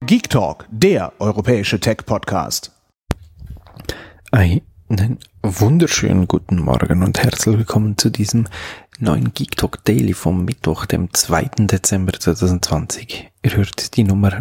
Geek Talk, der europäische Tech-Podcast. Einen wunderschönen guten Morgen und herzlich willkommen zu diesem neuen Geek Talk Daily vom Mittwoch, dem 2. Dezember 2020. Ihr hört die Nummer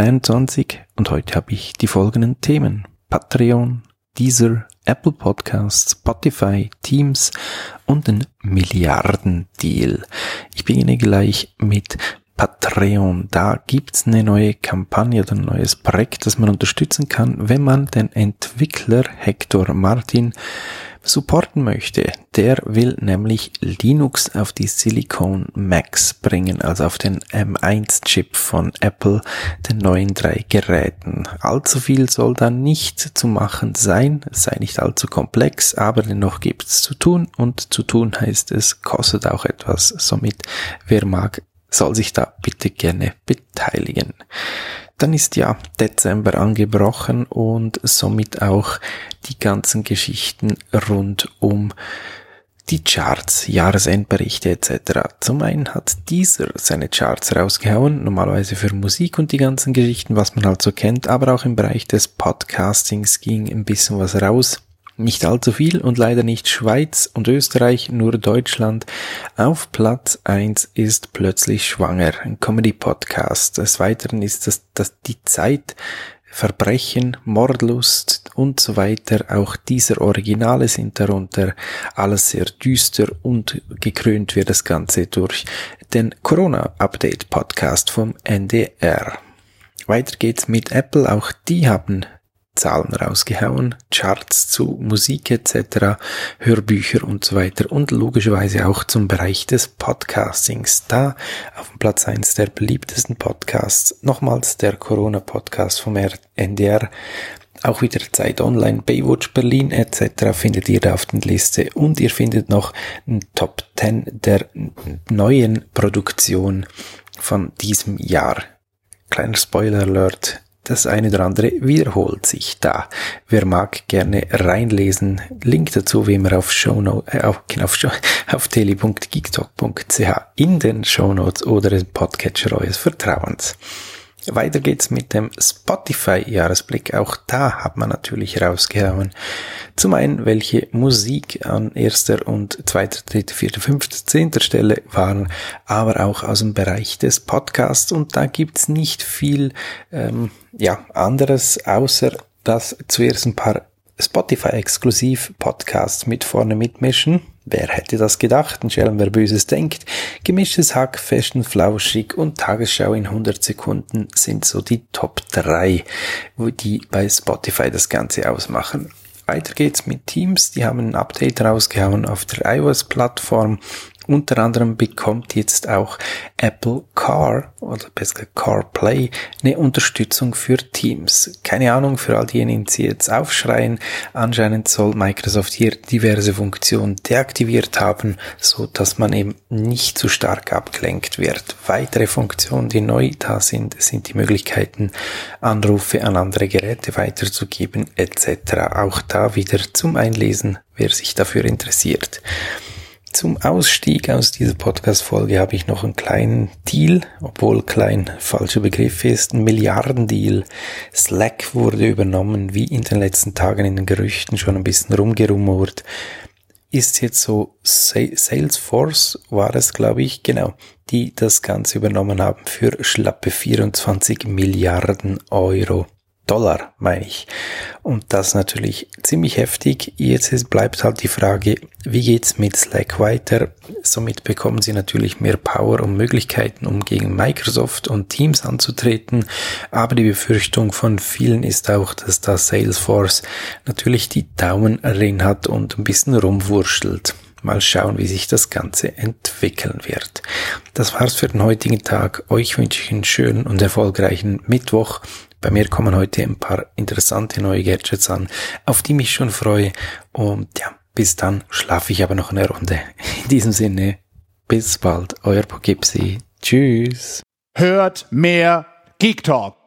921 und heute habe ich die folgenden Themen: Patreon, Deezer, Apple Podcasts, Spotify, Teams und den Milliardendeal. Ich beginne gleich mit Patreon. Da gibt's eine neue Kampagne oder ein neues Projekt, das man unterstützen kann, wenn man den Entwickler Hector Martin supporten möchte. Der will nämlich Linux auf die Silicon Macs bringen, also auf den M1-Chip von Apple, den neuen 3 Geräten. Allzu viel soll da nicht zu machen sein, es sei nicht allzu komplex, aber dennoch gibt's zu tun und zu tun heißt es, kostet auch etwas. Somit, wer mag, soll sich da bitte gerne beteiligen. Dann ist ja Dezember angebrochen und somit auch die ganzen Geschichten rund um die Charts, Jahresendberichte etc. Zum einen hat Deezer seine Charts rausgehauen, normalerweise für Musik und die ganzen Geschichten, was man halt so kennt, aber auch im Bereich des Podcastings ging ein bisschen was raus. Nicht allzu viel und leider nicht Schweiz und Österreich, nur Deutschland. Auf Platz 1 ist Plötzlich schwanger, ein Comedy-Podcast. Des Weiteren ist das die Zeit, Verbrechen, Mordlust und so weiter. Auch dieser Originale sind darunter. Alles sehr düster und gekrönt wird das Ganze durch den Corona-Update-Podcast vom NDR. Weiter geht's mit Apple. Auch die haben Zahlen rausgehauen, Charts zu Musik etc., Hörbücher und so weiter und logischerweise auch zum Bereich des Podcastings. Da auf dem Platz 1 der beliebtesten Podcasts, nochmals der Corona-Podcast vom NDR, auch wieder Zeit Online, Baywatch Berlin etc. findet ihr da auf der Liste und ihr findet noch ein Top 10 der neuen Produktion von diesem Jahr. Kleiner Spoiler-Alert: Das eine oder andere wiederholt sich da. Wer mag, gerne reinlesen. Link dazu wie immer auf daily.geektalk.ch in den Shownotes oder im Podcatcher eures Vertrauens. Weiter geht's mit dem Spotify-Jahresblick. Auch da hat man natürlich rausgehauen. Zum einen, welche Musik an 1., und 2., 3., 4., 5., 10. Stelle waren, aber auch aus dem Bereich des Podcasts. Und da gibt's nicht viel anderes, außer dass zuerst ein paar Spotify-Exklusiv-Podcasts mit vorne mitmischen. Wer hätte das gedacht? Ein Schelm, wer Böses denkt. Gemischtes Hack, Fest und Flauschig und Tagesschau in 100 Sekunden sind so die Top 3, die bei Spotify das Ganze ausmachen. Weiter geht's mit Teams. Die haben ein Update rausgehauen auf der iOS-Plattform. Unter anderem bekommt jetzt auch Apple Car oder besser CarPlay eine Unterstützung für Teams. Keine Ahnung, für all diejenigen, die jetzt aufschreien. Anscheinend soll Microsoft hier diverse Funktionen deaktiviert haben, so dass man eben nicht zu stark abgelenkt wird. Weitere Funktionen, die neu da sind die Möglichkeiten, Anrufe an andere Geräte weiterzugeben etc. Auch da wieder zum Einlesen, wer sich dafür interessiert. Zum Ausstieg aus dieser Podcast-Folge habe ich noch einen kleinen Deal, obwohl klein falscher Begriff ist, ein Milliardendeal. Slack wurde übernommen, wie in den letzten Tagen in den Gerüchten schon ein bisschen rumgerumort. Ist jetzt so, Salesforce war es, glaube ich, genau, die das Ganze übernommen haben für schlappe 24 Milliarden Euro. Dollar, meine ich. Und das natürlich ziemlich heftig. Jetzt bleibt halt die Frage, wie geht's mit Slack weiter? Somit bekommen sie natürlich mehr Power und Möglichkeiten, um gegen Microsoft und Teams anzutreten. Aber die Befürchtung von vielen ist auch, dass da Salesforce natürlich die Daumen drin hat und ein bisschen rumwurschtelt. Mal schauen, wie sich das Ganze entwickeln wird. Das war's für den heutigen Tag. Euch wünsche ich einen schönen und erfolgreichen Mittwoch. Bei mir kommen heute ein paar interessante neue Gadgets an, auf die mich schon freue. Und ja, bis dann schlafe ich aber noch eine Runde. In diesem Sinne, bis bald, euer Poughkeepsie. Tschüss. Hört mehr Geek Talk.